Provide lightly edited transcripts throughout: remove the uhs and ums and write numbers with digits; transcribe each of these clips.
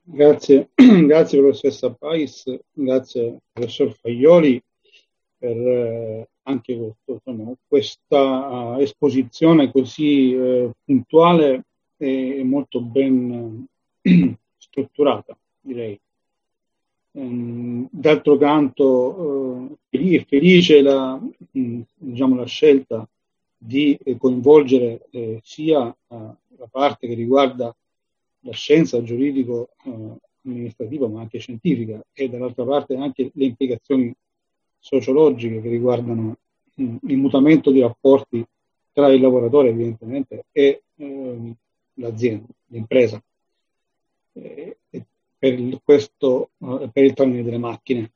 Grazie, grazie professoressa Pais, grazie professor Faglioli per anche questa esposizione così puntuale e molto ben strutturata, direi. D'altro canto è felice diciamo, la scelta di coinvolgere sia la parte che riguarda la scienza giuridico-amministrativa, ma anche scientifica, e dall'altra parte anche le implicazioni sociologiche che riguardano il mutamento di rapporti tra il lavoratore, evidentemente, e l'azienda, l'impresa. Per il tramite delle macchine.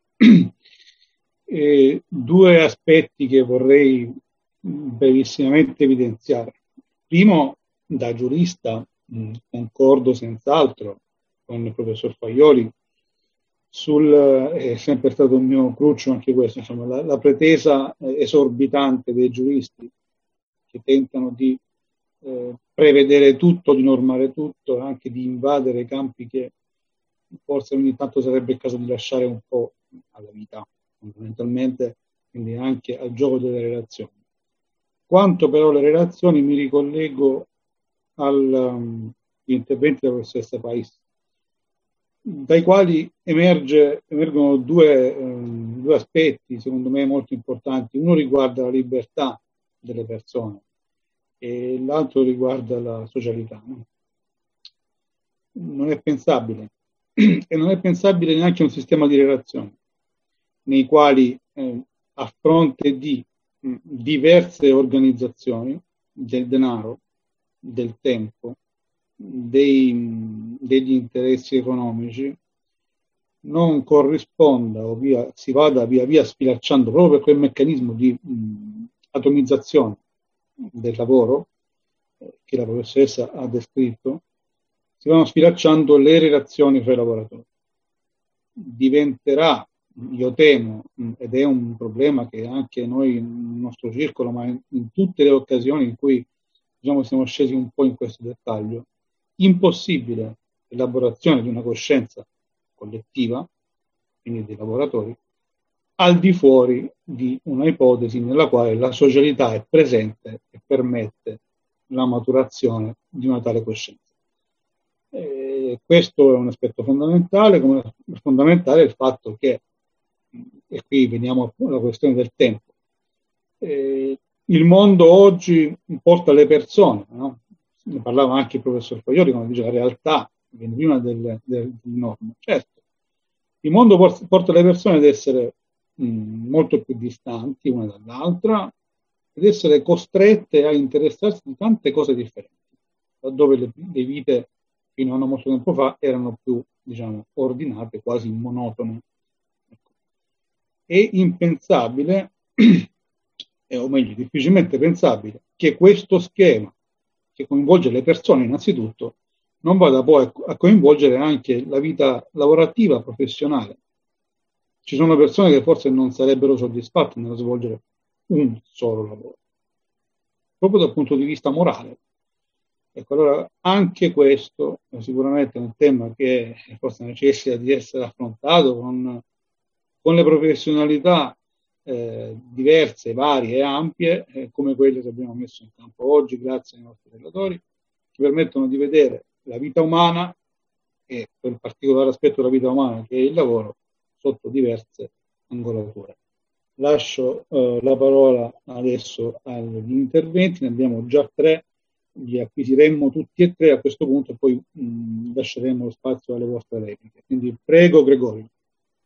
Due aspetti che vorrei brevissimamente evidenziare. Primo, da giurista, concordo senz'altro con il professor Faglioli è sempre stato un mio cruccio anche questo, insomma, la pretesa esorbitante dei giuristi che tentano di prevedere tutto, di normare tutto, anche di invadere campi che forse ogni tanto sarebbe il caso di lasciare un po' alla vita, fondamentalmente, quindi anche al gioco delle relazioni. Quanto però le relazioni, mi ricollego agli interventi della professoressa Pais, dai quali emergono due aspetti, secondo me, molto importanti. Uno riguarda la libertà delle persone e l'altro riguarda la socialità. Non è pensabile, e non è pensabile neanche un sistema di relazioni nei quali a fronte di diverse organizzazioni del denaro, del tempo, degli interessi economici non corrisponda o si vada via via sfilacciando proprio per quel meccanismo di atomizzazione del lavoro che la professoressa ha descritto, si vanno sfilacciando le relazioni fra i lavoratori. Diventerà, io temo, ed è un problema che anche noi nel nostro circolo, ma in tutte le occasioni in cui diciamo, siamo scesi un po' in questo dettaglio, impossibile l'elaborazione di una coscienza collettiva, quindi dei lavoratori, al di fuori di una ipotesi nella quale la socialità è presente e permette la maturazione di una tale coscienza. Questo è un aspetto fondamentale, come è fondamentale il fatto che, e qui veniamo alla questione del tempo, il mondo oggi porta le persone, no? Ne parlava anche il professor Faglioli, quando dice la realtà viene prima del norma. Certo, il mondo porta le persone ad essere molto più distanti una dall'altra ed essere costrette a interessarsi di tante cose differenti, laddove le vite fino a non molto tempo fa erano più, diciamo, ordinate, quasi monotone. Ecco. È impensabile, o meglio, difficilmente pensabile, che questo schema, che coinvolge le persone innanzitutto, non vada poi a coinvolgere anche la vita lavorativa, professionale. Ci sono persone che forse non sarebbero soddisfatte nello svolgere un solo lavoro, proprio dal punto di vista morale. Ecco, allora anche questo è sicuramente un tema che forse necessita di essere affrontato con le professionalità diverse, varie e ampie, come quelle che abbiamo messo in campo oggi, grazie ai nostri relatori, che permettono di vedere la vita umana e quel particolare aspetto della vita umana che è il lavoro sotto diverse angolature. Lascio la parola adesso agli interventi, ne abbiamo già 3, li acquisiremmo tutti e 3 a questo punto e poi lasceremo lo spazio alle vostre repliche. Quindi prego Gregorio.